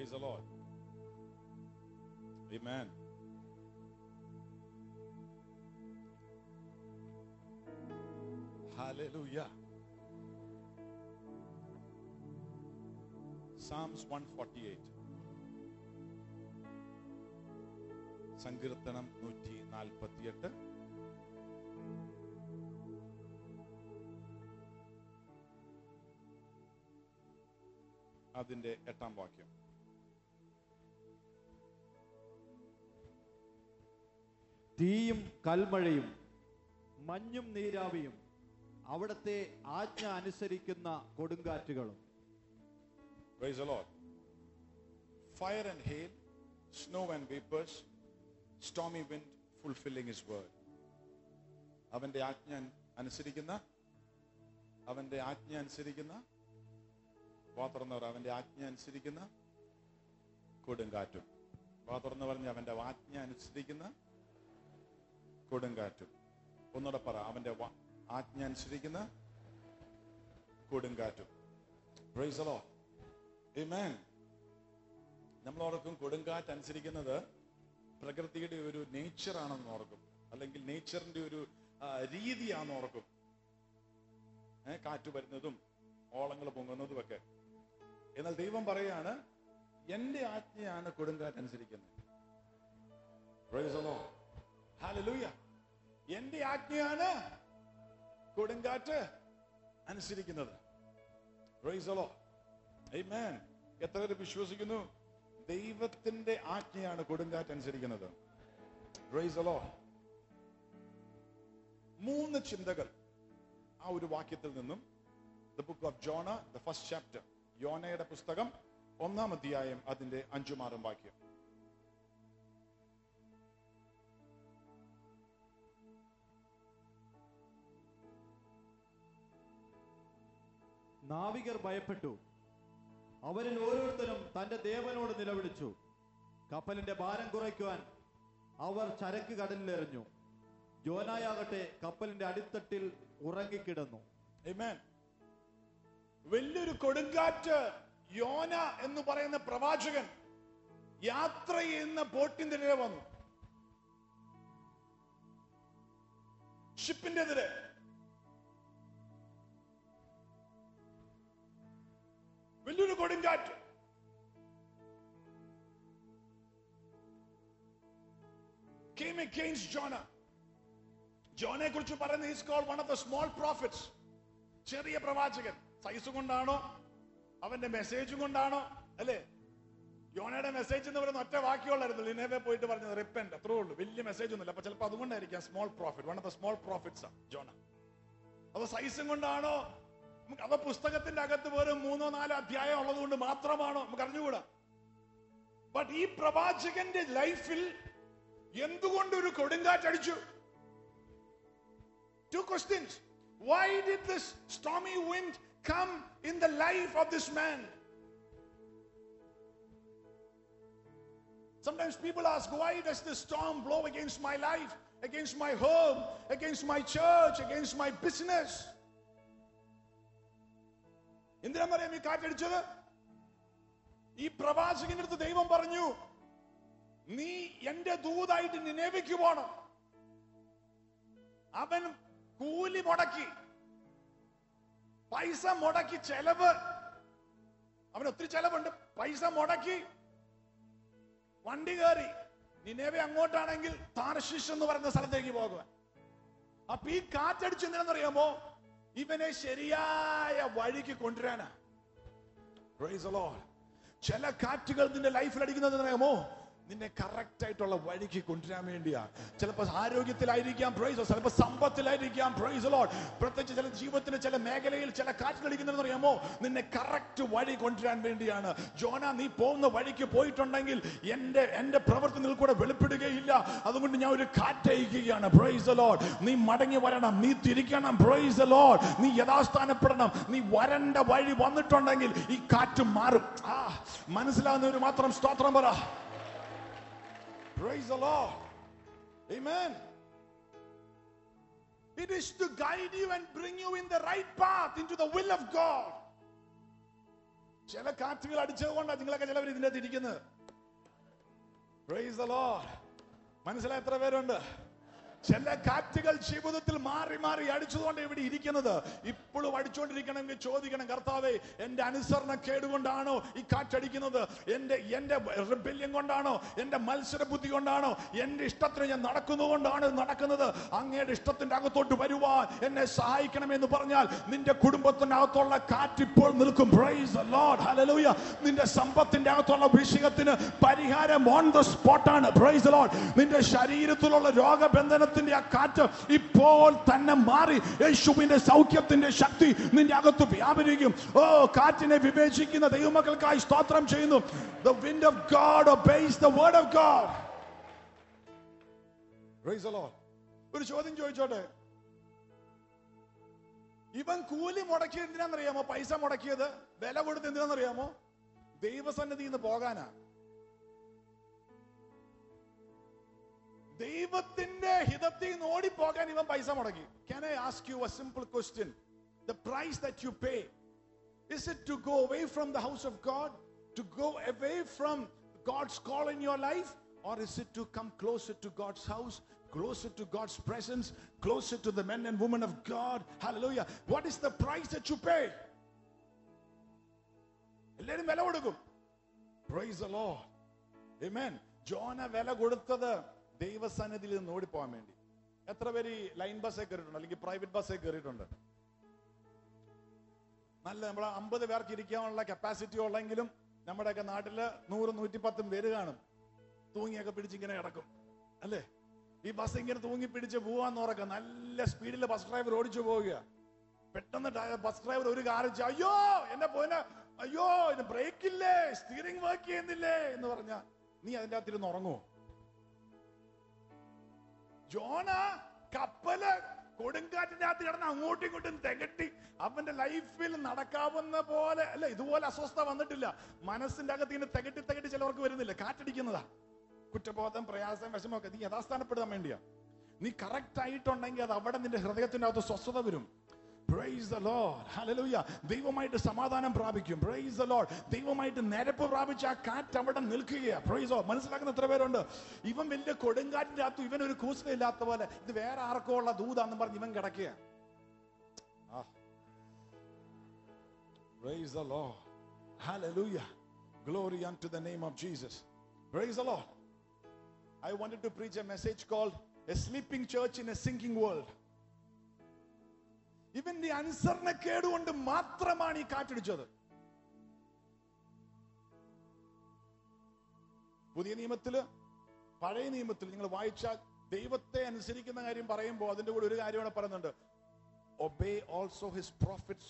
Praise the Lord. Amen. Hallelujah. Psalms 148. സങ്കീർത്തനം 148. അതിന്റെ 8-ാം വാക്യം. തീയും കൽമഴയും മഞ്ഞും നീരാവിയും അവിടുത്തെ ആജ്ഞ അനുസരിക്കുന്ന കൊടുങ്കാറ്റുകളും. Praise the Lord. Fire and hail, snow and vapors, stormy wind fulfilling his word. അവന്റെ ആജ്ഞ അനുസരിക്കുന്ന, അവന്റെ ആജ്ഞ അനുസരിക്കുന്ന, വാതുറന്നവർ അവന്റെ ആജ്ഞ അനുസരിക്കുന്ന കൊടുങ്കാറ്റും. വാതുറന്ന് പറഞ്ഞ് അവന്റെ ആജ്ഞ അനുസരിക്കുന്ന കൊടുങ്കാറ്റും. ഒന്നുകൂടെ പറ, അവന്റെ ആജ്ഞ അനുസരിക്കുന്ന കൊടുങ്കാറ്റും. Praise the Lord. Amen. നമ്മൾ ഓർക്കും കൊടുങ്കാറ്റ് അനുസരിക്കുന്നത് പ്രകൃതിയുടെ ഒരു നേച്ചറാണെന്ന് ഓർക്കും, അല്ലെങ്കിൽ നേച്ചറിന്റെ ഒരു രീതിയാണെന്ന് ഓർക്കും. കാറ്റ് വരുന്നതും ഓളങ്ങൾ പൊങ്ങുന്നതും ഒക്കെ. എന്നാൽ ദൈവം പറയാണ്, എന്റെ ആജ്ഞയാണ് കൊടുങ്കാറ്റ് അനുസരിക്കുന്നത്. Praise the Lord. Hallelujah. എന്റെ ആജ്ഞയാണ് കൊടുങ്കാറ്റ് അനുസരിക്കുന്നത്. Praise the Lord. Amen. എത്ര പേര് വിശ്വസിക്കുന്നു ദൈവത്തിന്റെ ആജ്ഞയാണ് കൊടുങ്കാറ്റ് അനുസരിക്കുന്നത്? Praise the Lord. 3 ചിന്തകൾ ആ ഒരു വാക്യത്തിൽ നിന്നും. The book of Jonah, the first chapter. യോനയുടെ പുസ്തകം 1-ാം അധ്യായം അതിന്റെ 5-ഉം 6-ഉം വാക്യം. നാവികർ ഭയപ്പെട്ടു. അവരിൽ ഓരോരുത്തരും തന്റെ ദേവനോട് നിലവിളിച്ചു. കപ്പലിന്റെ ഭാരം കുറയ്ക്കുവാൻ അവർ ചരക്ക് കടലിലെറിഞ്ഞു. യോനായാകട്ടെ കപ്പലിന്റെ അടിത്തട്ടിൽ ഉറങ്ങിക്കിടന്നു. Amen. വലിയൊരു കൊടുങ്കാറ്റ് യോന എന്ന് പറയുന്ന പ്രവാചകൻ യാത്ര ചെയ്യുന്ന ബോട്ടിന്റെ എതിരെ വന്നു. ഷിപ്പിന്റെ എതിരെ. വലിയൊരു കൊടുങ്കാറ്റ്. Came against Jonah. ജോനയെ കുറിച്ച് പറയുന്നത് he's called one of the small prophets. ചെറിയ പ്രവാചകൻ. സൈസ് കൊണ്ടാണോ അവന്റെ മെസ്സേജും കൊണ്ടാണോ അല്ലേ? യോനയുടെ മെസ്സേജ് എന്ന് പറയുന്ന ഒറ്റ വാക്യമുള്ളായിരുന്നു. നിനവെ പോയിട്ട് പറഞ്ഞത് റിപ്പന്റ്, അത്രേ ഉള്ളൂ. വലിയ മെസ്സേജ് ഒന്നുമില്ല. അപ്പൊ ചിലപ്പോൾ അതുകൊണ്ടായിരിക്കാം small profit. One of the small profits Jonah. അത് സൈസും കൊണ്ടാണോ, അത് പുസ്തകത്തിന്റെ അകത്ത് വെറും 3-4 അധ്യായം ഉള്ളത് കൊണ്ട് മാത്രമാണോ നമുക്ക് അറിഞ്ഞുകൂടാ. ബട്ട് ഈ പ്രവാചകന്റെ ലൈഫിൽ എന്തുകൊണ്ട് ഒരു കൊടുങ്കാറ്റ് അടിച്ചു? 2 questions. Why did this stormy wind come in the life of this man? Sometimes people ask, why does this storm blow against my life, against my home, against my church, against my business? എന്തിനാണെന്നറിയാം ഈ കാറ്റടിച്ചത്? ഈ പ്രവാചകന്റെ അടുത്ത് ദൈവം പറഞ്ഞു, നീ എന്റെ ദൂതായിട്ട് നിനേവയ്ക്ക് പോണം. അവൻ കൂലി മുടക്കി, പൈസ മുടക്കി, ചെലവ്, അവന് ഒത്തിരി ചെലവുണ്ട്. പൈസ മുടക്കി വണ്ടി കയറി നിനേവെ അങ്ങോട്ടാണെങ്കിൽ താർശീഷ് എന്ന് പറയുന്ന സ്ഥലത്തേക്ക് പോകുക. അപ്പൊ ഈ കാറ്റടിച്ച് എന്തിനാണെന്നറിയാമോ? ഇവനെ ശരിയായ വഴിക്ക് കൊണ്ടുവരാനാ. Praise the Lord. ചില കാറ്റുകൾ നിന്റെ ലൈഫിൽ അടിക്കുന്നത് അറിയാമോ? നിന്നെ കറക്റ്റ് ആയിട്ടുള്ള വഴിക്ക് കൊണ്ടുവരാൻ വേണ്ടിയാ. ചിലപ്പോൾ ആരോഗ്യത്തിലായിരിക്കാം, ചിലപ്പോൾ സമ്പത്തിലായിരിക്കാം, പ്രത്യേകിച്ച് ചില ജീവിതത്തിന്റെ ചില മേഖലയിൽ ചില കാറ്റുകളിക്കുന്നത് അറിയാമോ? നിന്നെ കറക്റ്റ് വഴി കൊണ്ടുവരാൻ വേണ്ടിയാണ്. ജോന, നീ പോകുന്ന വഴിക്ക് പോയിട്ടുണ്ടെങ്കിൽ എന്റെ പ്രവൃത്തി നിൽക്കൂടെ വെളിപ്പെടുകയില്ല. അതുകൊണ്ട് ഞാൻ ഒരു കാറ്റയക്കുകയാണ്. Praise the Lord. നീ മടങ്ങി വരണം, നീ തിരിക്കണം. Praise the Lord. നീ യഥാസ്ഥാനപ്പെടണം. നീ വരണ്ട വഴി വന്നിട്ടുണ്ടെങ്കിൽ ഈ കാറ്റ് മാറും. മനസ്സിലാവുന്നവര് മാത്രം സ്തോത്രം പറ. Praise the Lord. Amen. It is to guide you and bring you in the right path, into the will of God. ചില കാറ്റുകൾ അടിച്ചത് കൊണ്ടാണ് നിങ്ങളൊക്കെ ചിലവർ ഇതിന്റെ അകത്ത് ഇരിക്കുന്നത്. Praise the Lord. മനസ്സിലായ എത്ര പേരുണ്ട്? ചില കാറ്റുകൾ ജീവിതത്തിൽ മാറി മാറി അടിച്ചതുകൊണ്ട് ഇവിടെ ഇരിക്കുന്നത്. ഇപ്പോഴും അടിച്ചുകൊണ്ടിരിക്കണമെങ്കിൽ ചോദിക്കണം, കർത്താവേ, എന്റെ അനുസരണ കേടുകൊണ്ടാണോ ഈ കാറ്റടിക്കുന്നത്? എന്റെ റിബല്യം കൊണ്ടാണോ? എന്റെ മത്സര ബുദ്ധി കൊണ്ടാണോ? എന്റെ ഇഷ്ടത്തിന് ഞാൻ നടക്കുന്നതുകൊണ്ടാണ് നടക്കുന്നത്? അങ്ങയുടെ ഇഷ്ടത്തിന്റെ അകത്തോട്ട് വരുവാൻ എന്നെ സഹായിക്കണമെന്ന് പറഞ്ഞാൽ നിന്റെ കുടുംബത്തിനകത്തുള്ള കാറ്റ് ഇപ്പോൾ നിൽക്കും. Praise the Lord. Hallelujah. നിന്റെ സമ്പത്തിന്റെ അകത്തുള്ള വിഷയത്തിന് പരിഹാരം ഓൺ ദ സ്പോട്ടാണ്. Praise the Lord. നിന്റെ ശരീരത്തിലുള്ള രോഗബന്ധന ആ കാറ്റ് ഇപ്പോൾ തന്നെ മാറി യേശുവിന്റെ സൗഖ്യത്തിന്റെ ശക്തി നിന്റെ അകത്ത് വ്യാപരിക്കും. ഓ, കാറ്റിനെ വിവേചിക്കുന്ന ദൈവമക്കൾക്കായി സ്തോത്രം ചെയ്യുന്നു. The wind of God obeys the word of God. Praise the Lord. ഒരു ചോദ്യം ചോദിച്ചോട്ടെ, ഇവൻ കൂലി മുടക്കിയത് എന്തിനാണെന്നറിയാമോ? പൈസ മുടക്കിയത്, വില കൊടുത്ത് എന്തിനാണെന്നറിയാമോ? ദൈവസന്നിധിയിൽ നിന്ന് പോകാനാ. ദൈവത്തിന്റെ ഹിതത്തിൽ നിന്ന് ഓടിപ്പോകാൻ ഇവൻ പൈസ മുടക്കി. Can I ask you a simple question? The price that you pay, is it to go away from the house of God, to go away from God's call in your life, or is it to come closer to God's house, closer to God's presence, closer to the men and women of God? Hallelujah. What is the price that you pay? എല്ലാവരും വില കൊടുക്കും. Praise the Lord. Amen. Jonah വില കൊടുത്തത് ദൈവസന്നിധിയിൽ നിന്ന് ഓടിപ്പോകാൻ വേണ്ടി. എത്ര പേര് ലൈൻ ബസ്സേ കയറിയിട്ടുണ്ട്, അല്ലെങ്കിൽ പ്രൈവറ്റ് ബസ്സേ കയറിയിട്ടുണ്ട്? നല്ല നമ്മളെ 50 പേർക്ക് ഇരിക്കാനുള്ള കപ്പാസിറ്റി ഉള്ളെങ്കിലും നമ്മുടെയൊക്കെ നാട്ടില് 100-110 പേര് കാണും. തൂങ്ങിയൊക്കെ പിടിച്ചിങ്ങനെ കിടക്കും അല്ലേ? ഈ ബസ് ഇങ്ങനെ തൂങ്ങി പിടിച്ച് പോവാന്ന് ഉറക്കം. നല്ല സ്പീഡിൽ ബസ് ഡ്രൈവർ ഓടിച്ചു പോവുക. പെട്ടെന്ന് ബസ് ഡ്രൈവർ ഒരു കാർ വെച്ച്, അയ്യോ എന്നെ പോയിന, അയ്യോ ഇത് ബ്രേക്ക് ഇല്ലേ, സ്റ്റിയറിംഗ് വർക്ക് ചെയ്യുന്നില്ലേ എന്ന് പറഞ്ഞ നീ അതിൻ്റെ അകത്തിരുന്ന് ഉറങ്ങുമോ? ജോന കപ്പല് കൊടുങ്കാറ്റിന്റെ അകത്ത് കിടന്ന് അങ്ങോട്ടും ഇങ്ങോട്ടും തികട്ടി അവന്റെ ലൈഫിൽ നടക്കാവുന്ന പോലെ അല്ല, ഇതുപോലെ അസ്വസ്ഥ വന്നിട്ടില്ല. മനസ്സിന്റെ അകത്ത് ഇങ്ങനെ തികട്ടി തികട്ടി ചിലവർക്ക് വരുന്നില്ല. കാറ്റടിക്കുന്നതാ. കുറ്റബോധം, പ്രയാസം, വിഷമമൊക്കെ നീ യഥാസ്ഥാനപ്പെടുത്താൻ വേണ്ടിയാ. നീ കറക്റ്റ് ആയിട്ടുണ്ടെങ്കിൽ അത് അവിടെ നിന്റെ ഹൃദയത്തിന്റെ അകത്ത് സ്വസ്ഥത വരും. Praise the Lord. Hallelujah. ദൈവമായിട്ട് സമാധാനം പ്രാപിക്കും. Praise the Lord. ദൈവമായിട്ട് നിരപ്പ് പ്രാപിച്ച ആ കാറ്റ് അവിടെ നിൽക്കുകയാ. Praise the Lord. മനസ്സിലാക്കുന്ന എത്ര പേരുണ്ട്? ഇവൻ വലിയ കൊടുങ്കാറ്റിന്റെ അകത്ത് ഇവൻ ഒരു കൂസലില്ലാത്ത പോലെ ഇത് വേറെ ആർക്കോ ഉള്ള ദൂതാന്ന് പറഞ്ഞ് ഇവൻ കിടക്കുക. Praise the Lord. Hallelujah. Glory unto the name of Jesus. Praise the Lord. I wanted to preach a message called A Sleeping Church in a Sinking World. ഇവന്റെ അനുസരണക്കേട് കൊണ്ട് മാത്രമാണ് ഈ കാറ്റടിച്ചത്. പുതിയ നിയമത്തില്, പഴയ നിയമത്തിൽ നിങ്ങൾ വായിച്ചാൽ ദൈവത്തെ അനുസരിക്കുന്ന കാര്യം പറയുമ്പോൾ അതിന്റെ കൂടെ ഒരു കാര്യം കൂടെ പറയുന്നുണ്ട്. Obey also his prophets.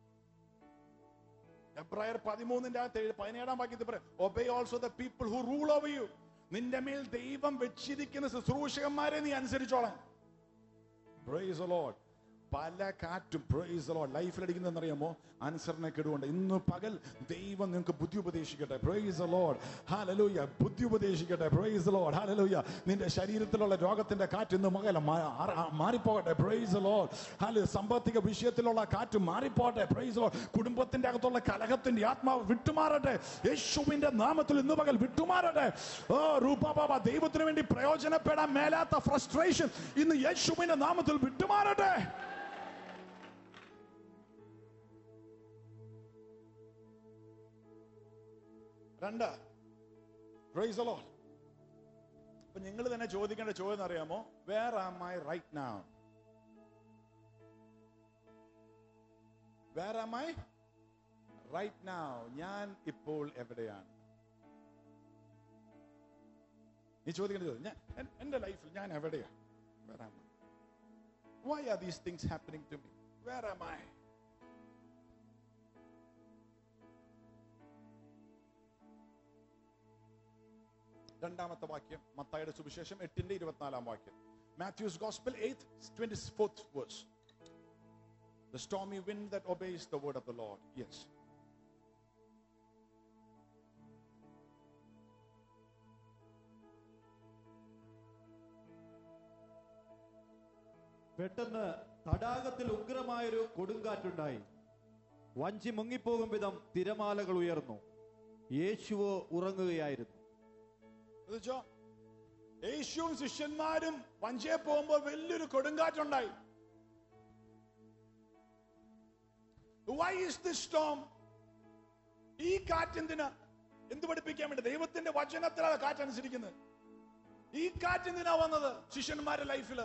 എബ്രായർ 13:17 വാക്യത്തിൽ പറയും, Obey also the people who rule over you. നിന്റെ മേൽ ദൈവം വെച്ചിരിക്കുന്ന ശുശ്രൂഷകന്മാരെ നീ അനുസരിച്ചോളാം. Praise the Lord. പല കാറ്റും പ്രൈസ് ദി ലോർഡ് ലൈഫിൽ അടിക്കുന്നതെന്നറിയാമോ? അനുസരണക്കേടുകൊണ്ട്. ഇന്ന് പകൽ ദൈവം നിങ്ങൾക്ക് ബുദ്ധി ഉപദേശിക്കട്ടെ. Praise the Lord. ഹല്ലേലൂയ. ബുദ്ധി ഉപദേശിക്കട്ടെ. Praise the Lord. ഹല്ലേലൂയ. നിന്റെ ശരീരത്തിലുള്ള രോഗത്തിന്റെ കാറ്റ് ഇന്ന് മകല മാറിപ്പോകട്ടെ. Praise the Lord. ഹല്ലേലൂയ. സാമ്പത്തിക വിഷയത്തിലുള്ള കാറ്റ് മാറിപ്പോകട്ടെ. Praise the Lord. കുടുംബത്തിന്റെ അകത്തുള്ള കലഹത്തിന്റെ ആത്മാവ് വിട്ടുമാറട്ടെ. യേശുവിന്റെ നാമത്തിൽ ഇന്ന് പകൽ വിട്ടുമാറട്ടെ. ഓ രൂപബാബ, ദൈവത്തിന് വേണ്ടി പ്രയോജനപ്പെടാൻ മേലാത്ത ഫ്രസ്ട്രേഷൻ ഇന്ന് യേശുവിന്റെ നാമത്തിൽ വിട്ടുമാറട്ടെ. രണ്ട്, praise the Lord. അപ്പൊ നിങ്ങൾ തന്നെ ചോദിക്കേണ്ട ചോദ്യം അറിയാമോ? Where am I right now? Where am I right now? ഞാൻ ഇപ്പോൾ എവിടെയാണ്? നീ ചോദിക്കേണ്ട ചോദ്യം, എന്റെ ലൈഫിൽ ഞാൻ എവിടെയാണ്? Where am I? Why are these things happening to me? Where am I? രണ്ടാമത്തെ വാക്യം മത്തായിയുടെ സുവിശേഷം 8:24 വാക്യം. Matthew's Gospel 8:24 verse. The stormy wind that obeys the word of the Lord. Yes. പെട്ടെന്ന് തടാകത്തിൽ ഉഗ്രമായൊരു കൊടുങ്കാറ്റുണ്ടായി. വഞ്ചി മുങ്ങിപ്പോകും വിധം തിരമാലകൾ ഉയർന്നു. യേശുവോ ഉറങ്ങുകയായിരുന്നു. ശ്രദ്ധിച്ചോ, യേശുവും ശിഷ്യന്മാരും വഞ്ചിയെ പോകുമ്പോ വലിയൊരു കൊടുങ്കാറ്റുണ്ടായി. Why is this storm? ഈ കാറ്റെന്തിനാ? എന്ത് പഠിപ്പിക്കാൻ വേണ്ടി? ദൈവത്തിന്റെ വചനത്തിലാണ് കാറ്റനുസരിക്കുന്നത്. ഈ കാറ്റെന്തിനാ വന്നത് ശിഷ്യന്മാരുടെ ലൈഫില്?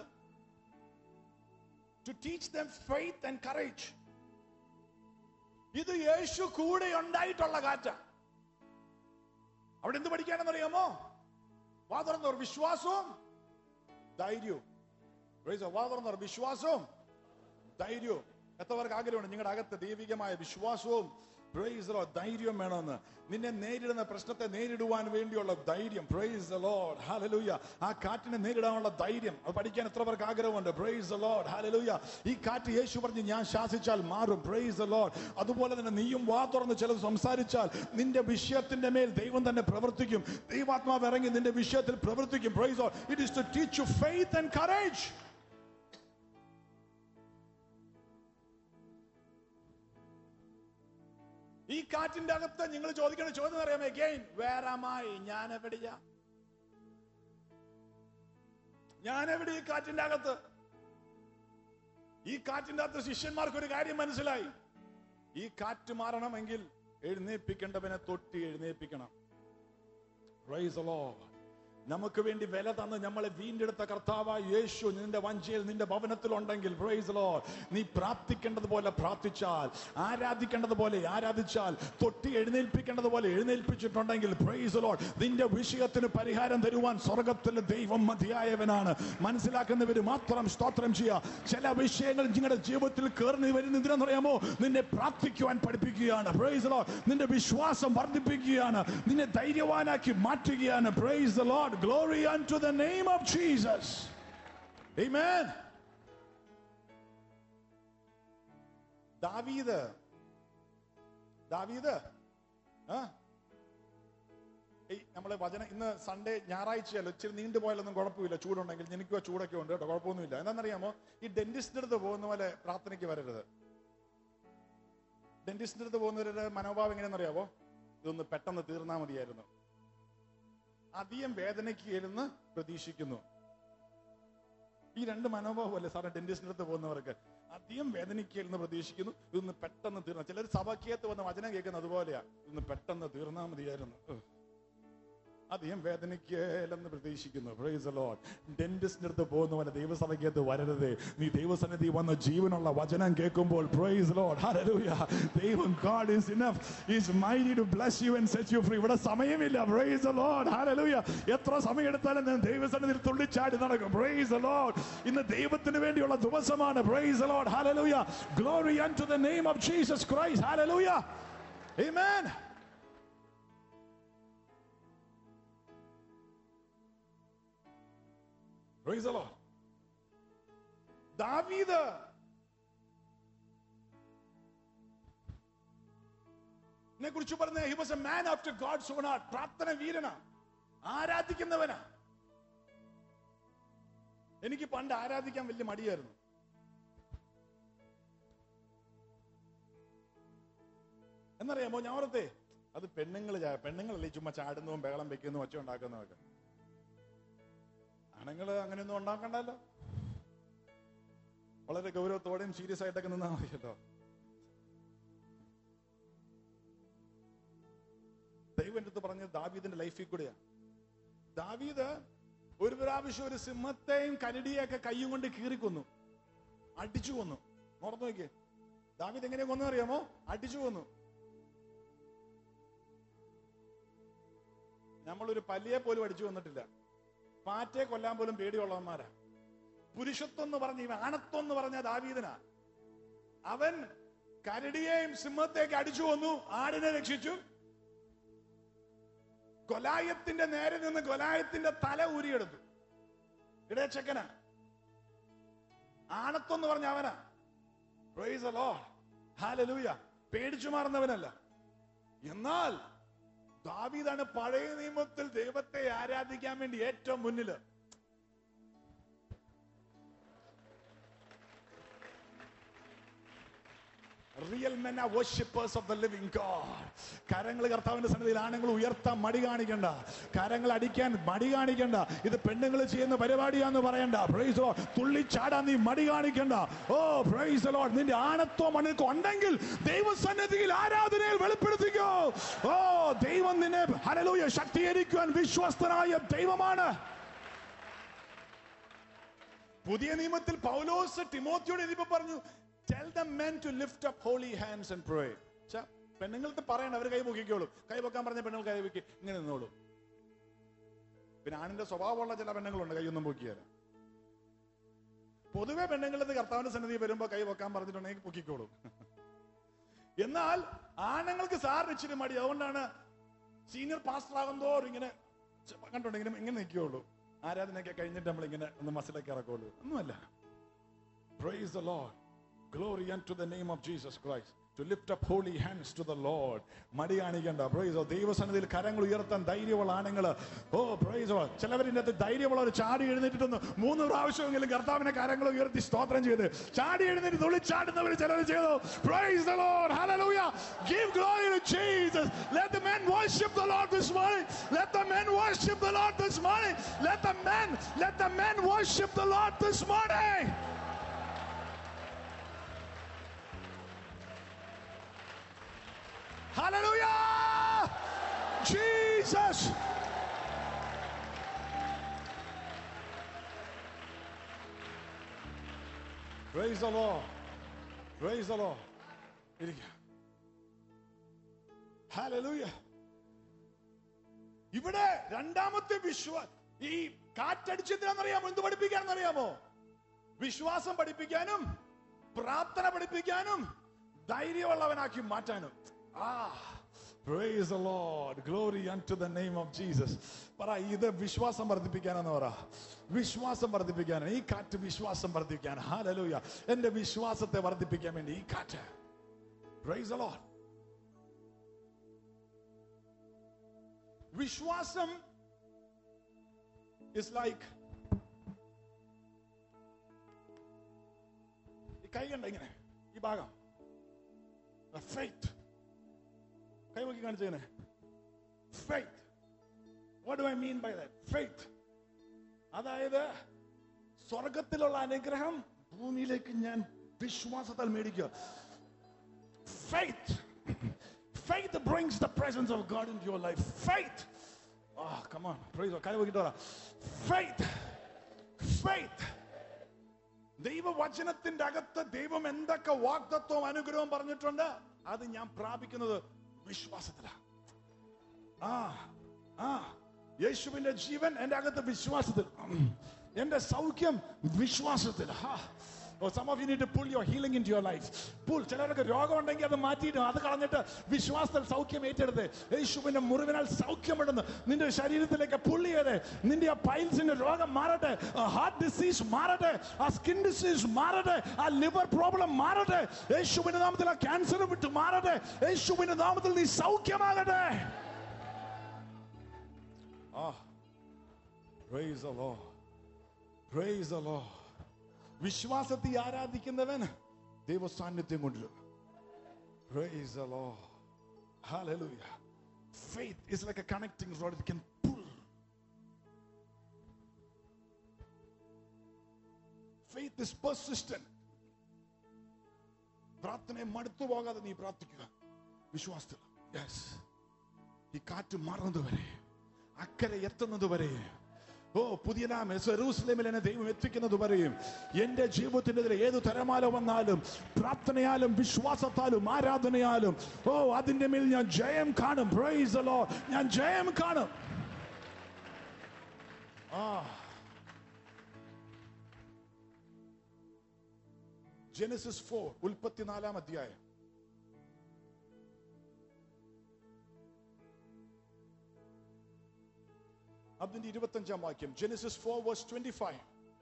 To teach them faith and courage. ഇത് യേശു കൂടെ ഉണ്ടായിട്ടുള്ള കാറ്റാ. അവിടെ എന്ത് പഠിക്കാനെന്നറിയാമോ? വാ തുറന്നവർ വിശ്വാസവും ധൈര്യവും. വാ തുറന്നവർ വിശ്വാസവും ധൈര്യവും. എത്രവർക്ക് ആഗ്രഹമുണ്ട് നിങ്ങളുടെ അകത്ത് ദൈവികമായ വിശ്വാസവും പ്രൈസ് ദി ലോർഡ് ധൈര്യം വേണമെന്ന്? നിന്നെ നേരിടുന്ന പ്രശ്നത്തെ നേരിടുവാൻ വേണ്ടിയുള്ള ധൈര്യം. Praise the Lord hallelujah. ആ കാറ്റിനെ നേരിടാനുള്ള ധൈര്യം അത് പഠിക്കാൻ എത്ര പേർക്ക് ആഗ്രഹമുണ്ട്? Praise the Lord hallelujah. ഈ കാറ്റ് യേശു പറഞ്ഞു ഞാൻ ശാസിച്ചാൽ മാറും. Praise the Lord. അതുപോലെ തന്നെ നീയും വാ തുറന്ന് ചിലത് സംസാരിച്ചാൽ നിന്റെ വിഷയത്തിന്റെ മേൽ ദൈവം തന്നെ പ്രവർത്തിക്കും. ദൈവാത്മാവ് ഇറങ്ങി നിന്റെ വിഷയത്തിൽ പ്രവർത്തിക്കും. Praise the Lord. It is to teach you faith and courage. ഈ കാറ്റിന്റെ അകത്ത് നിങ്ങൾ ചോദിക്കുന്ന ചോദ്യം അറിയാമോ? Again, where am I? ഞാൻ എവിടെയാ? ഞാൻ എവിടെ ഈ കാറ്റിന്റെ അകത്ത്? ഈ കാറ്റിന്റെ അകത്ത് ശിഷ്യന്മാർക്ക് ഒരു കാര്യം മനസ്സിലായി. ഈ കാറ്റ് മാറണമെങ്കിൽ എഴുന്നേൽപ്പിക്കേണ്ടവനെ തൊട്ടി എഴുന്നേൽപ്പിക്കണം. Price the Lord. നമുക്ക് വേണ്ടി വില തന്ന് നമ്മളെ വീണ്ടെടുത്ത കർത്താവായ യേശു നിന്റെ വഞ്ചിയിൽ നിന്റെ ഭവനത്തിലുണ്ടെങ്കിൽ പ്രൈസ് ദി ലോർഡ്, നീ പ്രാർത്ഥിക്കേണ്ടതുപോലെ പ്രാർത്ഥിച്ചാൽ, ആരാധിക്കേണ്ടതുപോലെ ആരാധിച്ചാൽ, തൊട്ടി എഴുന്നേൽപ്പിക്കേണ്ടതുപോലെ എഴുന്നേൽപ്പിച്ചിട്ടുണ്ടെങ്കിൽ പ്രൈസ് ദി ലോർഡ്, നിന്റെ വിഷയത്തിന് പരിഹാരം തരുവാൻ സ്വർഗത്തിലെ ദൈവം മതിയായവനാണ്. മനസ്സിലാക്കുന്നവര് മാത്രം സ്തോത്രം ചെയ്യുക. ചില വിഷയങ്ങൾ നിങ്ങളുടെ ജീവിതത്തിൽ കയറി വരുന്ന എന്തിനാണെന്നറിയാമോ? നിന്നെ പ്രാർത്ഥിക്കുവാൻ പഠിപ്പിക്കുകയാണ്. Praise the Lord. നിന്റെ വിശ്വാസം വർദ്ധിപ്പിക്കുകയാണ്. നിന്നെ ധൈര്യവാനാക്കി മാറ്റുകയാണ്. Praise the Lord. Glory unto the name of Jesus. Amen. ദാവീദ് നമ്മളെ വചനം ഇന്ന് സൺഡേ ഞായറാഴ്ചയല്ലോ, ഇച്ചിരി നീണ്ടുപോയാലൊന്നും കുഴപ്പമില്ല. ചൂടുണ്ടെങ്കിൽ എനിക്കോ ചൂടൊക്കെ ഉണ്ട് കേട്ടോ, കുഴപ്പമൊന്നുമില്ല. എന്താണെന്നറിയാമോ? ഈ ഡെന്റിസ്റ്റിന്റെ അടുത്ത് പോകുന്ന പോലെ പ്രാർത്ഥനയ്ക്ക് വരരുത്. ഡെന്റിസ്റ്റിന്റെ അടുത്ത് പോകുന്നവരുടെ മനോഭാവം എങ്ങനെയാണെന്നറിയാമോ? ഇതൊന്ന് പെട്ടെന്ന് തീർന്നാ മതിയായിരുന്നു. അധികം വേദനയ്ക്ക് പ്രതീക്ഷിക്കുന്നു. ഈ രണ്ട് മനോഭാവമല്ലേ സാറേ ഡെന്റിസ്റ്റിന്റെ അടുത്ത് പോകുന്നവർക്ക്? അധികം വേദനയ്ക്ക് പ്രതീക്ഷിക്കുന്നു, ഇതൊന്ന് പെട്ടെന്ന് തീർന്ന. ചിലർ സഭയ്ക്കകത്ത് വന്ന വചനം കേൾക്കുന്നത് അതുപോലെയാ, ഇതൊന്ന് പെട്ടെന്ന് തീർന്നാ മതിയായിരുന്നു. അധികം വേദനയ്ക്കല്ലെന്ന് പ്രതീക്ഷിക്കുന്നു. Price the Lord. ഡെന്റിസ്റ്റിന്റെ അടുത്ത് പോകുന്ന പോലെ ദൈവസഭയ്ക്കകത്ത് വരരുതേ. നീ ദൈവസന്നിധി വന്ന ജീവനുള്ള വചനം കേൾക്കുമ്പോൾ പ്രൈസ് ദി ലോർഡ് ഹല്ലേലൂയ, ദൈവം God is enough, he is mighty to bless you and set you free. ഇവിടെ സമയമില്ല. Praise the Lord hallelujah. എത്ര സമയം എടുത്താലും ഞാൻ ദൈവസന്നിധിയിൽ തുള്ളിച്ചാടി നടക്കും. Praise the Lord. ഇന്ന് ദൈവത്തിന് വേണ്ടിയുള്ള ദിവസമാണ്. Praise the Lord hallelujah. Glory unto the name of Jesus Christ. Hallelujah. Amen. Praise the Lord. ദാവീദ് നെ കുറിച്ച് പറഞ്ഞ he was a man after God's own heart. പ്രാർത്ഥന വീരനാ, ആരാധിക്കുന്നവനാ. എനിക്ക് പണ്ട് ആരാധിക്കാൻ വലിയ മടിയായിരുന്നു. എന്നറിയാമോ? ഞാൻ ഓർത്തേ അത് പെണ്ണുങ്ങളല്ലേ ചുമ്മാ ചാടുന്നതും ബഹളം വെക്കുന്നതും ഒച്ച ഉണ്ടാക്കുന്നതൊക്കെ. ആണുങ്ങള് അങ്ങനെയൊന്നും ഉണ്ടാക്കണ്ടല്ലോ. വളരെ ഗൗരവത്തോടെയും സീരിയസ് ആയിട്ടൊക്കെ നിന്നാ മതിയല്ലോ. ദൈവം എൻ്റെ അടുത്ത് പറഞ്ഞത് ദാവീദിന്റെ ലൈഫിൽ കൂടെയാ. ദാവീദ് ഒരു പ്രാവശ്യം ഒരു സിംഹത്തെയും കരടിയൊക്കെ കൈയും കൊണ്ട് കീറിക്കൊന്നു, അടിച്ചു കൊന്നു. ഓർത്ത് നോക്കിയേ, ദാവീദ് എങ്ങനെയാ കൊന്നു അറിയാമോ? അടിച്ചു കൊന്നു. നമ്മളൊരു പല്ലിയെ പോലും അടിച്ചു കൊന്നിട്ടില്ല. പാറ്റയെ കൊല്ലാൻ പോലും പേടിയുള്ളവന്മാരാ. പുരുഷത്വം എന്ന് പറഞ്ഞ ആണത്വം എന്ന് പറഞ്ഞ ദാവീദിനാ. അവൻ കരടിയെയും സിംഹത്തേക്ക് അടിച്ചു കൊന്നു, ആടിനെ രക്ഷിച്ചു. ഗൊലായത്തിന്റെ നേരെ നിന്ന് ഗൊലായത്തിന്റെ തല ഊരിയെടുത്തു. ഇടയച്ചക്കനാ. ആണത്വം എന്ന് പറഞ്ഞ അവനാ. Praise the Lord hallelujah. പേടിച്ചു മാറുന്നവനല്ല. എന്നാൽ ദാവീദാണ് പഴയ നിയമത്തിൽ ദൈവത്തെ ആരാധിക്കാൻ വേണ്ടി ഏറ്റവും മുന്നില്. Real men are worshippers of the living God. കരങ്ങൾ കർത്താവിന്റെ സന്നിധിയിൽ ആണുങ്ങൾ ഉയർത്താൻ മടി കാണിക്കണ്ട, കരങ്ങൾ അടിക്കാൻ മടി കാണിക്കണ്ട. ഇത് പെണ്ണുങ്ങൾ ചെയ്യുന്ന പരിപാടിയാന്ന് പറയണ്ട. Price the Lord. തുള്ളിച്ചാടാൻ നീ മടി കാണിക്കണ്ട. Oh praise the Lord. നിന്റെ ആണത്വം നിനക്ക് ഉണ്ടെങ്കിൽ ദൈവസന്നിധിയിൽ ആരാധനയിൽ വെളിപ്പെടുത്തിക്കോ. ഓ ദൈവം നിന്നെ ഹല്ലേലൂയ ശക്തീകരിക്കുവാൻ വിശ്വസ്തനായ ദൈവമാണ്. പുതിയ നിയമത്തിൽ പൗലോസ് തിമോത്തിയോട് ഇതിപ്പോ പറഞ്ഞു, tell the men to lift up holy hands and pray. പെണ്ണുങ്ങൾക്ക് പറയണം, അവർ കൈ പൊക്കിക്കോളൂ. കൈ പൊക്കാൻ പറഞ്ഞ പെണ്ണുങ്ങൾ കൈ പൊക്കി ഇങ്ങനെ നിന്നോളൂ. പിന്നെ ആണിന്റെ സ്വഭാവമുള്ള ചില പെണ്ണുങ്ങളുണ്ട് കൈയൊന്നും പൊക്കിയാൽ. പൊതുവെ പെണ്ണുങ്ങളത് കർത്താവിന്റെ സന്നിധി വരുമ്പോ കൈ പൊക്കാൻ പറഞ്ഞിട്ടുണ്ടെങ്കിൽ പൊക്കിക്കോളൂ. എന്നാൽ ആണുങ്ങൾക്ക് സാറിന് ഇച്ചിരി മടി. അതുകൊണ്ടാണ് സീനിയർ പാസ്റ്റർ ആകുന്നതോറും ഇങ്ങനെ കണ്ടോണ്ടെങ്കിലും ഇങ്ങനെ നിൽക്കുകയുള്ളൂ. ആരാധനയൊക്കെ കഴിഞ്ഞിട്ട് നമ്മൾ ഇങ്ങനെ ഒന്ന് മസിലൊക്കെ ഇറക്കുള്ളൂ. ഒന്നുമല്ല. Praise the Lord. Glory unto the name of Jesus Christ. To lift up holy hands to the Lord. മടി കാണിക്കണ്ട. Praise the Lord. ദൈവസന്നിധിയിൽ കരങ്ങൾ ഉയർത്താൻ ധൈര്യമുള്ള ആണുങ്ങൾ. ഓ praise the Lord. ചിലവരിന്റെ അകത്ത് ധൈര്യമുള്ളവർ ചാടി എഴുന്നേറ്റിട്ടൊന്ന് 3 പ്രാവശ്യമെങ്കിലും കർത്താവിനെ കരങ്ങൾ ഉയർത്തി സ്തോത്രം ചെയ്ത് ചാടി എഴുന്നേറ്റ് തുള്ളിച്ചാടുന്നവർ ചിലർ ചെയ്തു. Praise the Lord. Hallelujah. Give glory to Jesus. Let the men worship the Lord this morning. Let the men worship the Lord this morning. Let the men worship the Lord this morning. Hallelujah! Jesus! Praise the Lord. Praise the Lord. Hallelujah. ഇവിടെ രണ്ടാമത്തെ ഈ കാറ്റടിച്ചെന്തിനാണെന്നറിയാമോ? എന്ത് പഠിപ്പിക്കാനെന്നറിയാമോ? വിശ്വാസം പഠിപ്പിക്കാനും പ്രാർത്ഥന പഠിപ്പിക്കാനും ധൈര്യമുള്ളവനാക്കി മാറ്റാനും. Praise the Lord. Glory unto the name of Jesus. പറ, ഇത് വിശ്വാസം വർദ്ധിപ്പിക്കാനെന്ന് പറ. വിശ്വാസം വർദ്ധിപ്പിക്കാനാണ് ഈ കാറ്റ്. വിശ്വാസം വർദ്ധിപ്പിക്കാൻ. ഹല്ലേലൂയ. എന്റെ വിശ്വാസത്തെ വർദ്ധിപ്പിക്കാൻ വേണ്ടി ഈ കാറ്റ്. Praise the Lord. വിശ്വാസം is like ഈ കൈ കണ്ട ഇങ്ങനെ ഈ ഭാഗം. Faith. കൈ നോക്കി കാണിച്ചേനെ. Faith. What do I mean by that? Faith. അതായത് സ്വർഗത്തിലുള്ള അനുഗ്രഹം ഭൂമിയിലേക്ക് ഞാൻ വിശ്വാസത്താൽ മേടിക്കുക. Faith. Faith brings the presence of God into your life. Faith. Oh, come on. Praise God. കൈ നോക്കിട്ട് പറ. Faith. Faith. ദൈവവചനത്തിന്റെ അകത്ത് ദൈവം എന്തൊക്കെ വാഗ്ദത്തവും അനുഗ്രഹവും പറഞ്ഞിട്ടുണ്ട് അത് ഞാൻ പ്രാപിക്കുന്നത് വിശ്വാസത്തിലാണ്. യേശുവിന്റെ ജീവൻ എന്റെ അകത്ത് വിശ്വാസത്തിൽ, എന്റെ സൗഖ്യം വിശ്വാസത്തിൽ. Oh, some of you need to pull your healing into your life. Pull. ചിലർക്ക് രോഗം ഉണ്ടെങ്കിൽ അത് മാറ്റിയിട്ട് അത് കളഞ്ഞിട്ട് വിശ്വാസത്തിൽ സൗഖ്യം ഏറ്റെടുത്ത് യേശുവിന്റെ മുറിവിനാൽ സൗഖ്യമുണ്ടെന്ന് നിന്റെ ശരീരത്തിലേക്ക് പുള്ളി ചെയ്ത് നിന്റെ ആ പൈൽസിന്റെ രോഗം മാറട്ടെ, ഹാർട്ട് ഡിസീസ് മാറട്ടെ, ആ സ്കിൻ ഡിസീസ് മാറട്ടെ, ആ ലിവർ പ്രോബ്ലം മാറട്ടെ, യേശുവിന്റെ നാമത്തിൽ ആ ക്യാൻസർ വിട്ട് മാറട്ടെ, യേശുവിന്റെ നാമത്തിൽ നീ സൗഖ്യമാകട്ടെ. Praise the Lord. Praise the Lord. വിശ്വാസത്തെ ആരാധിക്കുന്നവൻ ദൈവ സാന്നിധ്യം കൊണ്ടു. Praise the Lord. Hallelujah. Faith is like a connecting rod. It can pull. Faith is persistent. പ്രാർത്ഥനയെ മടുത്തു പോകാതെ നീ പ്രാർത്ഥിക്കുക വിശ്വാസത്തിൽ. Yes. ഈ കാറ്റ് മാറുന്നത് വരെ, അക്കരെ എത്തുന്നത് വരെ, ഓ പുതിയ ജെറൂസലേമിൽ എന്നെ ദൈവം എത്തിക്കുന്നത് വരെയും എന്റെ ജീവിതത്തിനെതിരെ ഏതു തരമാലോ വന്നാലും പ്രാർത്ഥനയാലും വിശ്വാസത്താലും ആരാധനയാലും ഓ അതിന്റെ മേൽ ഞാൻ ജയം കാണും. Praise the Lord. ഞാൻ ജയം കാണും. Genesis 4 ഉൽപ്പത്തിനാലാം അധ്യായം. അതിന്റെ 25-ാം വാക്യം. Genesis 4 verse 25.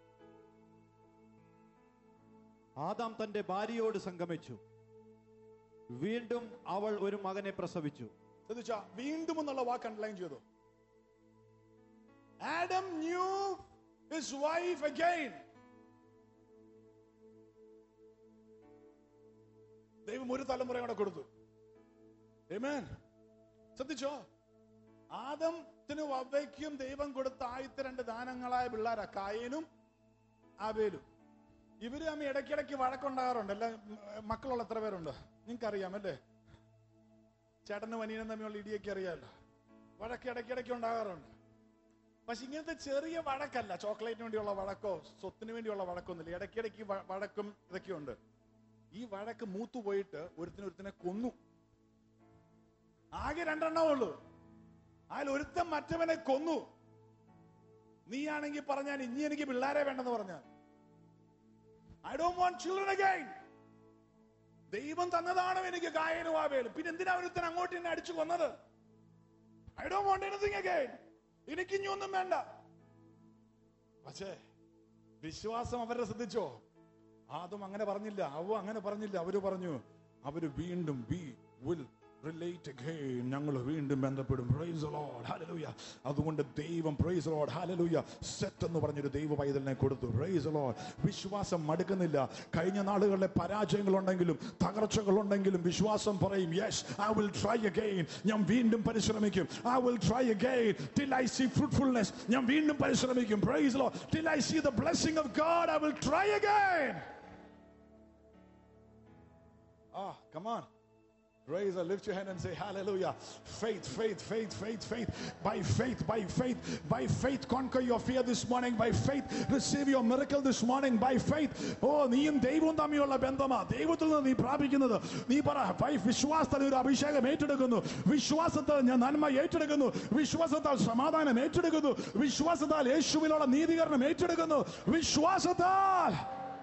ആദാം തന്റെ ഭാര്യയോട് സംഗമിച്ചു, വീണ്ടും അവൾ ഒരു മകനെ പ്രസവിച്ചു. ശ്രദ്ധിച്ചാ, വീണ്ടും എന്നുള്ള വാക്ക് അണ്ടർലൈൻ ചെയ്തു. Adam knew his wife again. ദൈവം ഒരു തലമുറ കൂടെ കൊടുത്തു. ആമേൻ. ശ്രദ്ധിച്ചോ, ആദത്തിനും അവയ്ക്കും ദൈവം കൊടുത്ത ആദ്യത്തെ 2 ദാനങ്ങളായ പിള്ളേരാ കായനും ആബേലും. ഇവര് തമ്മിൽ ഇടയ്ക്കിടയ്ക്ക് വഴക്കുണ്ടാകാറുണ്ട്. അല്ല, മക്കളുള്ള എത്ര പേരുണ്ട് നിങ്ങൾക്ക് അറിയാമല്ലേ? ചേട്ടനും അനിയനും തമ്മിലുള്ള ഇടിയൊക്കെ അറിയാമല്ലോ. വഴക്ക് ഇടയ്ക്കിടയ്ക്ക് ഉണ്ടാകാറുണ്ട്. പക്ഷെ ഇങ്ങനത്തെ ചെറിയ വഴക്കല്ല, ചോക്ലേറ്റിന് വേണ്ടിയുള്ള വഴക്കോ സ്വത്തിന് വേണ്ടിയുള്ള വഴക്കൊന്നുമില്ല. ഇടയ്ക്കിടയ്ക്ക് വഴക്കും ഇതൊക്കെയുണ്ട്. ഈ വഴക്ക് മൂത്തുപോയിട്ട് ഒരുത്തിനെ കൊന്നു. ആകെ 2 എണ്ണമേ ഉള്ളൂ. അതിൽ ഒരുത്തൻ മറ്റവനെ കൊന്നു. നീയാണെങ്കിൽ പറഞ്ഞാൽ ഇനി എനിക്ക് പിള്ളേരെ വേണ്ടെന്ന് പറഞ്ഞാൽ, I don't want children again. ദൈവം തന്നതാണ് എനിക്ക് കായനും ആബേലും. പിന്നെ എന്തിനാ ഒരുത്തൻ അങ്ങോട്ട് എന്നെ അടിച്ചു കൊന്നത്? I don't want anything again. എനിക്ക് ഇനി ഒന്നും വേണ്ട. പക്ഷേ വിശ്വാസം അവരെ ശ്രദ്ധിച്ചോ? ആദം അങ്ങനെ പറഞ്ഞില്ല, അവ അങ്ങനെ പറഞ്ഞില്ല. അവര് പറഞ്ഞു, അവര് വീണ്ടും we will relate again. ഞങ്ങൾ വീണ്ടും ബന്ധപ്പെടും. Praise the Lord. Hallelujah. അതുകൊണ്ട് ദൈവം praise the Lord. Hallelujah. Seth എന്ന് പറഞ്ഞൊരു ദൈവ പൈതലിനെ കൊടുത്തു. Praise the Lord. വിശ്വാസം മടുക്കുന്നില്ല. കഴിഞ്ഞ നാളുകളിലെ പരാജയങ്ങൾ ഉണ്ടെങ്കിലും തകർച്ചകൾ ഉണ്ടെങ്കിലും വിശ്വാസം പറയും, yes, I will try again. ഞാൻ വീണ്ടും പരിശ്രമിക്കും. I will try again till I see fruitfulness. ഞാൻ വീണ്ടും പരിശ്രമിക്കും. Praise the Lord. Till I see the blessing of God, I will try again. Come on. Praise the Lord. Lift your hand and say hallelujah. Faith, faith, faith, faith, faith. By faith, by faith, by faith conquer your fear this morning. By faith receive your miracle this morning. By faith. Oh, നീയും ദൈവവും തമ്മിലുള്ള ബന്ധമാ. ദൈവത്തിൽ നിന്ന് നീ പ്രാപിക്കുന്നത്. നീ പറ, വിശ്വാസത്താൽ ഒരു അഭിഷേകം ഏറ്റെടുക്കുന്നു. വിശ്വാസത്താൽ ഞാൻ നന്മ ഏറ്റെടുക്കുന്നു. വിശ്വാസത്താൽ സമാധാനം ഏറ്റെടുക്കുന്നു. വിശ്വാസത്താൽ യേശുവിലുള്ള നീതീകരണം ഏറ്റെടുക്കുന്നു. വിശ്വാസത്താൽ.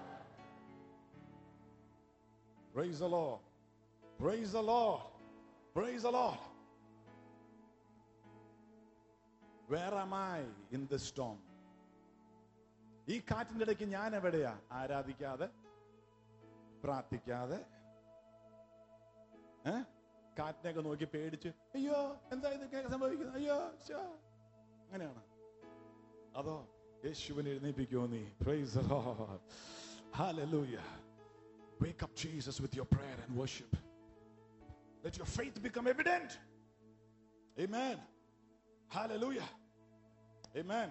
Praise the Lord. Praise the Lord. Praise the Lord. Where am I in this storm? ഈ കാറ്റിന്റെ ഇടയ്ക്ക് ഞാൻ എവിടെയാ? ആരാധിക്കാതെ, പ്രാർത്ഥിക്കാതെ, കാറ്റിനെയൊക്കെ നോക്കി പേടിച്ച്, അയ്യോ എന്താ ഇതൊക്കെ സംഭവിക്കുന്നത്, അയ്യോ അങ്ങനെയാണ്. അതോ യേശുവിനെ എഴുന്നേൽപ്പിക്കുമോ നീ? Praise the Lord. Hallelujah. Wake up Jesus with your prayer and worship. Let your faith become evident. Amen. Hallelujah. Amen.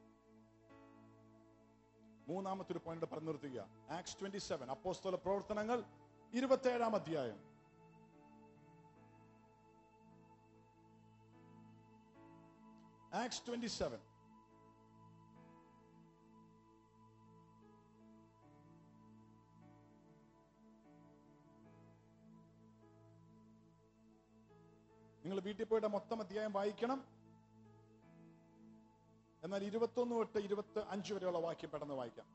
മൂന്നാമത്തെ ഒരു പോയിന്റ് പറഞ്ഞു നിർത്തുക. ആക്ട്സ് 27, അപ്പോസ്തല പ്രവർത്തനങ്ങൾ 27-ാം അധ്യായം. ആക്ട്സ് 27. നിങ്ങൾ വീട്ടിൽ പോയിട്ട് മൊത്തം അധ്യായം വായിക്കണം. എന്നാൽ 21 തൊട്ട് 25 വരെയുള്ള വാക്യം പെട്ടെന്ന് വായിക്കാം.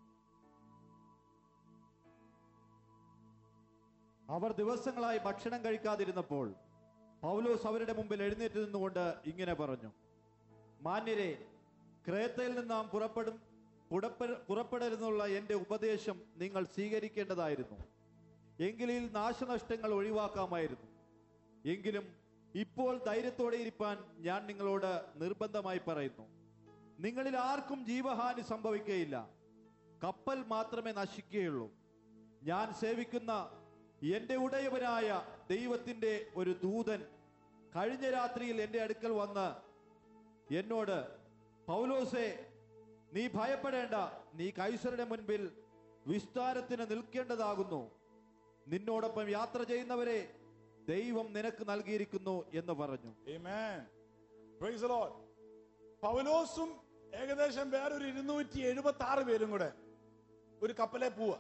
അവർ ദിവസങ്ങളായി ഭക്ഷണം കഴിക്കാതിരുന്നപ്പോൾ പൗലോസ് അവരുടെ മുമ്പിൽ എഴുന്നേറ്റ് നിന്നുകൊണ്ട് ഇങ്ങനെ പറഞ്ഞു, മാന്യരെ, ക്രേത്തയിൽ നിന്ന് നാം പുറപ്പെടരുന്നുള്ള എന്റെ ഉപദേശം നിങ്ങൾ സ്വീകരിക്കേണ്ടതായിരുന്നു. എങ്കിൽ ഈ നാശനഷ്ടങ്ങൾ ഒഴിവാക്കാമായിരുന്നു. എങ്കിലും ഇപ്പോൾ ധൈര്യത്തോടെ ഇരിപ്പാൻ ഞാൻ നിങ്ങളോട് നിർബന്ധമായി പറയുന്നു. നിങ്ങളിൽ ആർക്കും ജീവഹാനി സംഭവിക്കുകയില്ല. കപ്പൽ മാത്രമേ നശിക്കുകയുള്ളൂ. ഞാൻ സേവിക്കുന്ന എന്റെ ഉടയവനായ ദൈവത്തിന്റെ ഒരു ദൂതൻ കഴിഞ്ഞ രാത്രിയിൽ എന്റെ അടുക്കൽ വന്ന് എന്നോട്, പൗലോസേ, നീ ഭയപ്പെടേണ്ട, നീ കൈസരുടെ മുൻപിൽ വിസ്താരത്തിന് നിൽക്കേണ്ടതാകുന്നു. നിന്നോടൊപ്പം യാത്ര ചെയ്യുന്നവരെ ദൈവം നിനക്ക് നൽകിയിരിക്കുന്നു എന്ന് പറഞ്ഞു. Amen. Praise the Lord. പൗലോസും ഏകദേശം വേറൊരു 276 പേരും കൂടെ ഒരു കപ്പലെ പോവാ.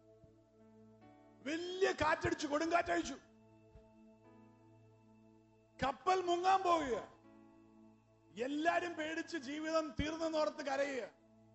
വലിയ കാറ്റടിച്ചു, കൊടുങ്കാറ്റടിച്ചു. കപ്പൽ മുങ്ങാൻ പോവുക. എല്ലാരും പേടിച്ച് ജീവിതം തീർന്നെന്നോർത്ത് കരയുക.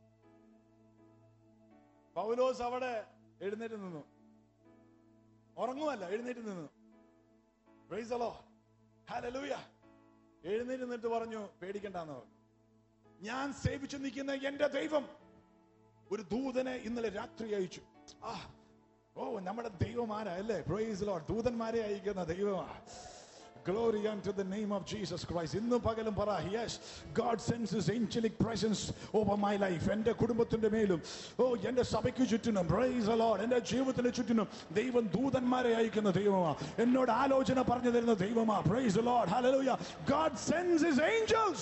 പൗലോസ് അവിടെ എഴുന്നേറ്റ് നിന്നു. ഉറങ്ങുമല്ല, എഴുന്നേറ്റ് നിന്നു. Praise the Lord. Hallelujah. എഴുന്നേറ്റ് നിന്നിട്ട് പറഞ്ഞു, പേടിക്കണ്ടെന്ന് പറഞ്ഞു. ഞാൻ സേവിച്ചു നിൽക്കുന്ന എന്റെ ദൈവം ഒരു ദൂതനെ ഇന്നലെ രാത്രി അയച്ചു. നമ്മുടെ ദൈവമാരാ അല്ലേ? Praise the Lord. ദൂതന്മാരെ അയക്കുന്ന ദൈവമാ. Glory unto the name of Jesus Christ. ഇന്ന് പകലും പറ, yes, God sends his angelic presence over my life. എൻ്റെ കുടുംബത്തിന്റെ മേലും, എൻ്റെ സഭയ്ക്ക് ചുറ്റിനും, praise the Lord, എൻ്റെ ജീവിതത്തിന് ചുറ്റിനും ദൈവം ദൂതന്മാരെ അയക്കുന്ന ദൈവമാ. എന്നോട് ആലോചന പറഞ്ഞു തരുന്ന ദൈവമാ. Praise the Lord. Hallelujah. God sends his angels.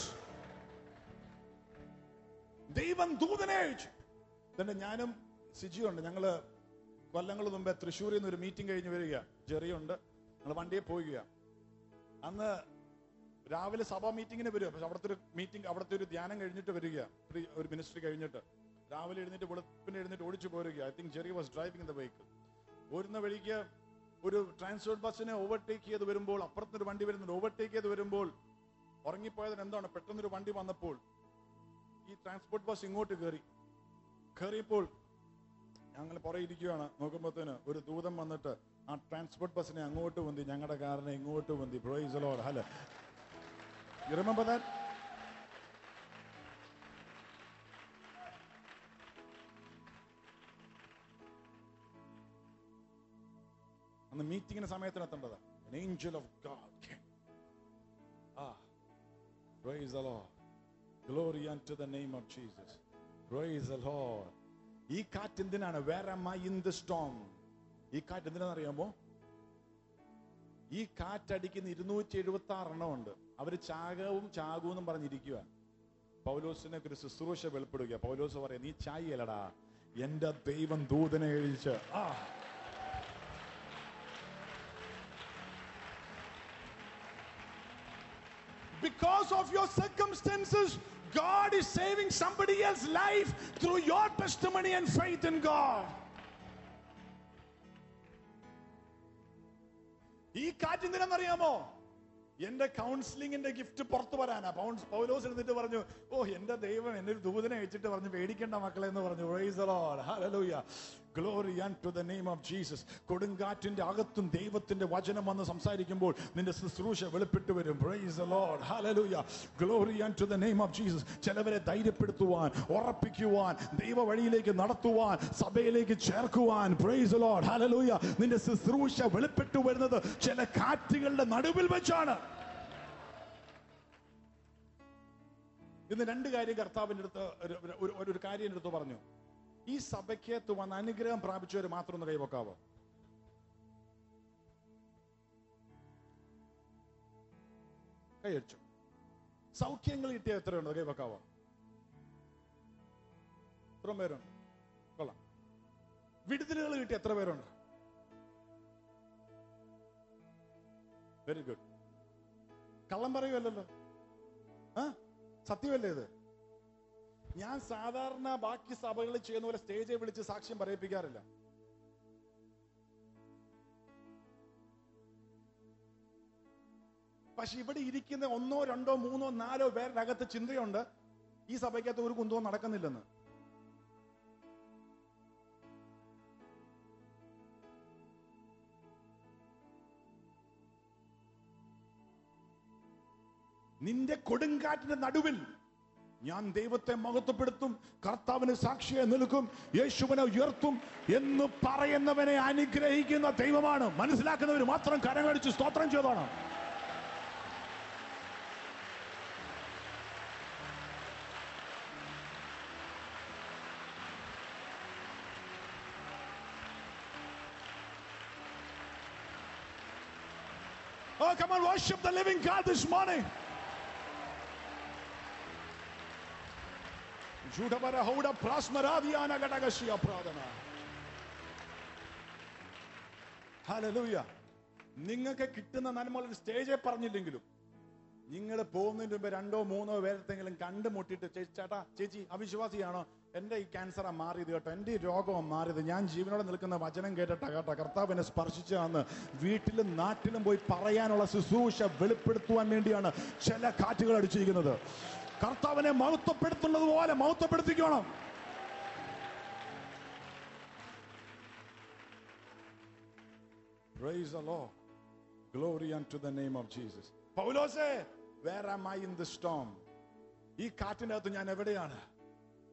ദൈവം ദൂതനെ അയച്ചു. തന്നെ ഞാനും സിജിയുണ്ട്. ഞങ്ങള് കൊല്ലങ്ങൾ മുമ്പേ തൃശ്ശൂരിൽ നിന്ന് ഒരു മീറ്റിംഗ് കഴിഞ്ഞ് വരിക. ജെറിയുണ്ട്. ഞങ്ങൾ വണ്ടിയെ പോവുക. അന്ന് രാവിലെ സഭാ മീറ്റിങ്ങിന് വരിക. പക്ഷെ അവിടുത്തെ ഒരു മീറ്റിംഗ്, അവിടുത്തെ ഒരു ധ്യാനം കഴിഞ്ഞിട്ട് വരിക. ഒരു മിനിസ്ട്രി കഴിഞ്ഞിട്ട് രാവിലെ എഴുന്നേറ്റ് വെളുപ്പിന് എഴുന്നേറ്റ് ഓടിച്ചു പോരുക. I think Jerry was driving the vehicle. പോരുന്ന വഴിക്ക് ഒരു ട്രാൻസ്പോർട്ട് ബസ്സിനെ ഓവർടേക്ക് ചെയ്ത് വരുമ്പോൾ, അപ്പുറത്തൊരു വണ്ടി വരുന്നുണ്ട്. ഓവർടേക്ക് ചെയ്ത് വരുമ്പോൾ ഉറങ്ങിപ്പോയതിന് എന്താണ്, പെട്ടെന്നൊരു വണ്ടി വന്നപ്പോൾ ഈ ട്രാൻസ്പോർട്ട് ബസ് ഇങ്ങോട്ട് കയറിയപ്പോൾ ഞങ്ങൾ പുറകെ ഇരിക്കുകയാണ്. നോക്കുമ്പോഴത്തേന് ഒരു ദൂതൻ വന്നിട്ട് ആ ട്രാൻസ്പോർട്ട് ബസ്സിനെ അങ്ങോട്ട് വന്തി, ഞങ്ങളുടെ കാറിനെ ഇങ്ങോട്ട് വന്തി. Praise the Lord. Hallelujah. You remember that? അന്ന് മീറ്റിംഗിന് സമയത്തിന് എത്തേണ്ടത്. An angel of God came. Praise the Lord. Glory unto the name of Jesus. Praise the Lord. ഈ കാറ്റ് എന്തിനാണ്? Where am I in the storm? ഈ കാറ്റ് എന്തിനാണെന്നറിയാമോ? ഈ കാറ്റടിക്കുന്ന 276 എണ്ണമുണ്ട്. അവര് ചാകുമെന്നും പറഞ്ഞിരിക്കുക. പൗലോസിനെ ഒരു ശുശ്രൂഷ വെളിപ്പെടുക. പൗലോസ് പറയാം, നീ ചായലടാ, എന്റെ ദൈവം ദൂതനെ അയച്ച്. Because of your circumstances, God is saving somebody else's life through your testimony and faith in God. ഈ കാറ്റ് എന്തിനാണെന്നറിയാമോ? എന്റെ കൗൺസിലിംഗിന്റെ ഗിഫ്റ്റ് പുറത്തു വരാനാ. പൗലോസ് എന്നിട്ട് പറഞ്ഞു, എന്റെ ദൈവം എന്നെ ഒരു ദൂതനെ അയച്ചിട്ട് പറഞ്ഞു, പേടിക്കേണ്ട മക്കളെ എന്ന് പറഞ്ഞു. Praise the Lord. Hallelujah. Glory unto the name of Jesus. കൊടുങ്കാറ്റിന്റെ അകത്തും ദൈവത്തിന്റെ വചനം വന്ന് സംസാരിക്കുമ്പോൾ നിന്റെ ശുശ്രൂഷ വെളിപ്പെട്ടു വരും. Praise the Lord. Hallelujah. Glory unto the name of Jesus. ചിലവരെ ധൈര്യപ്പെടുത്തുവാൻ, ഉറപ്പിക്കുവാൻ, ദൈവ വഴിയിലേക്ക് നടത്തുവാൻ, സഭയിലേക്ക് ചേർക്കുവാൻ. Praise the Lord. Hallelujah. നിന്റെ ശുശ്രൂഷ വെളിപ്പെട്ടു വരുന്നത് ചില കാറ്റുകളുടെ നടുവിൽ വെച്ചാണ്. ഇന്ന് രണ്ട് കാര്യം കർത്താവിന്റെ അടുത്ത് ഒരു കാര്യം എടുത്ത് പറഞ്ഞു. ഈ സഭയ്ക്കകത്ത് വന്ന് അനുഗ്രഹം പ്രാപിച്ചവർ മാത്രം ഒന്ന് കൈവക്കാവോ? കൈയടിച്ചു. സൗഖ്യങ്ങൾ കിട്ടിയ എത്രയുണ്ട്? കൈവക്കാവോ? എത്ര പേരുണ്ട്? കൊള്ളാം. വിടുതലുകൾ കിട്ടിയ എത്ര പേരുണ്ട്? Very good. കള്ളം പറയുമല്ലോ, സത്യമല്ലേ ഇത്? ഞാൻ സാധാരണ ബാക്കി സഭകളിൽ ചെയ്യുന്ന പോലെ സ്റ്റേജിൽ വിളിച്ച് സാക്ഷ്യം പറയിപ്പിക്കാറില്ല. പക്ഷെ ഇവിടെ ഇരിക്കുന്ന 1, 2, 3, 4 പേരുടെ അകത്ത് ചിന്തയുണ്ട്, ഈ സഭയ്ക്കകത്ത് ഒരു കുന്തവും നടക്കുന്നില്ലെന്ന്. നിന്റെ കൊടുങ്കാറ്റിന്റെ നടുവിൽ ഞാൻ ദൈവത്തെ മഹത്വപ്പെടുത്തും, കർത്താവിന് സാക്ഷിയായി നിൽക്കും, യേശുവിനെ ഉയർത്തും എന്ന് പറയുന്നവനെ അനുഗ്രഹിക്കുന്ന ദൈവമാണ്. മനസ്സിലാക്കുന്നവർ മാത്രം കരമടിച്ച് സ്തോത്രം ചെയ്തോണം. Oh, come on, worship the living God this morning. Hallelujah. നിങ്ങൾക്ക് കിട്ടുന്ന നന്മകൾ സ്റ്റേജിൽ പറഞ്ഞില്ലെങ്കിലും നിങ്ങൾ പോകുന്നതിന് മുമ്പ് 2, 3 പേരത്തെങ്കിലും കണ്ടുമുട്ടിയിട്ട്, ചേട്ടാ ചേച്ചി അവിശ്വാസിയാണോ? എന്റെ ഈ ക്യാൻസറാ മാറിയത് കേട്ടോ, എന്റെ ഈ രോഗമാണ് മാറിയത്, ഞാൻ ജീവനോടെ നിൽക്കുന്ന വചനം കേട്ടിട്ടാ കേട്ടോ, കർത്താവ് എന്നെ സ്പർശിച്ചാന്ന് വീട്ടിലും നാട്ടിലും പോയി പറയാനുള്ള ശുശ്രൂഷ വെളിപ്പെടുത്തുവാൻ വേണ്ടിയാണ് ചില കാറ്റുകൾ അടിച്ചിരിക്കുന്നത്. കർത്താവിനെ മഹത്വപ്പെടുത്തുന്നത് പോലെ മഹത്വപ്പെടുത്തിക്കണം. Praise the Lord. Glory unto the name of Jesus. പൗലോസേ, where am I in the storm? ഈ കാറ്റിന്റെ അകത്ത് ഞാൻ എവിടെയാണ്?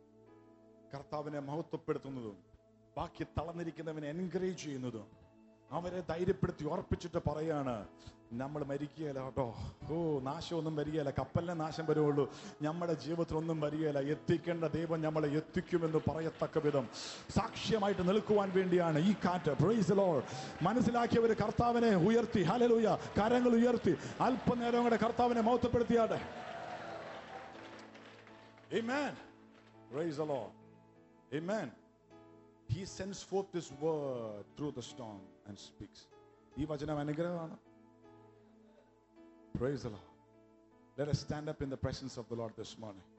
കർത്താവിനെ മഹത്വപ്പെടുത്തുന്നതും ബാക്കി തളർന്നിരിക്കുന്നവനെ എൻകറേജ് ചെയ്യുന്നതും അവരെ ധൈര്യപ്പെടുത്തി ഉറപ്പിച്ചിട്ട് പറയാണ്, നമ്മൾ മരിക്കുകയില്ല കേട്ടോ. ഓ, നാശമൊന്നും വരികയില്ല. കപ്പലിനെ നാശം വരുള്ളൂ, നമ്മുടെ ജീവിതത്തിലൊന്നും വരികയില്ല. എത്തിക്കേണ്ട ദൈവം നമ്മളെ എത്തിക്കുമെന്ന് പറയത്തക്ക വിധം സാക്ഷ്യമായിട്ട് നിൽക്കുവാൻ വേണ്ടിയാണ് ഈ കാറ്റ്. Price the Lord. മനസ്സിലാക്കിയവർ കർത്താവിനെ ഉയർത്തി, ഹല്ലേലൂയ, കരങ്ങൾ ഉയർത്തി അല്പനേരം കൂടെ കർത്താവിനെ മഹത്വപ്പെടുത്തിയാട്ടെ. Amen. Praise the Lord. Amen. He sends forth this word through the storm and speaks. ഈ വചനം അനുഗ്രഹമാണ്. Praise the Lord. Let us stand up in the presence of the Lord this morning.